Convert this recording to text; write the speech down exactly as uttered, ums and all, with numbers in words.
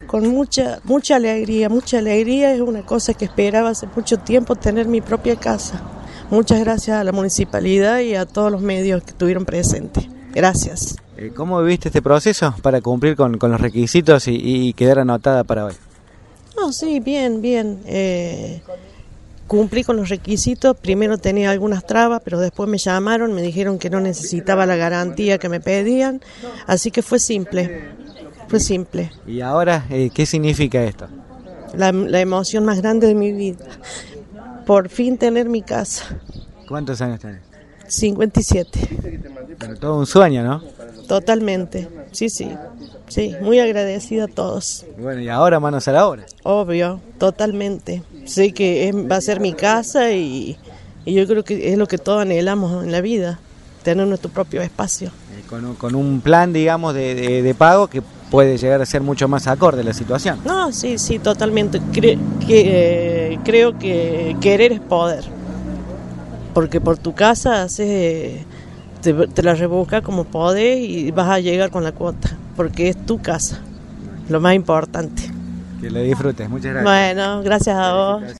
con mucha, mucha alegría, mucha alegría. Es una cosa que esperaba hace mucho tiempo, tener mi propia casa. Muchas gracias a la municipalidad y a todos los medios que estuvieron presentes. Gracias. ¿Cómo viviste este proceso para cumplir con, con los requisitos y, y quedar anotada para hoy? No, sí, bien, bien. Eh, cumplí con los requisitos. Primero tenía algunas trabas, pero después me llamaron, me dijeron que no necesitaba la garantía que me pedían. Así que fue simple, fue simple. ¿Y ahora eh, qué significa esto? La, la emoción más grande de mi vida. Por fin tener mi casa. ¿Cuántos años tenés? cincuenta y siete. Bueno, todo un sueño, ¿no? Totalmente, sí, sí, sí, muy agradecida a todos. Bueno, y ahora manos a la obra. Obvio, totalmente. Sé que es, va a ser mi casa y, y yo creo que es lo que todos anhelamos en la vida, tener nuestro propio espacio. Eh, con, con un plan, digamos, de, de, de pago que puede llegar a ser mucho más acorde a la situación. No, sí, sí, totalmente. Cre- que, eh, creo que querer es poder, porque por tu casa haces... Te, te la rebuscas como podés y vas a llegar con la cuota, porque es tu casa, lo más importante. Que lo disfrutes, muchas gracias. Bueno, gracias a vos.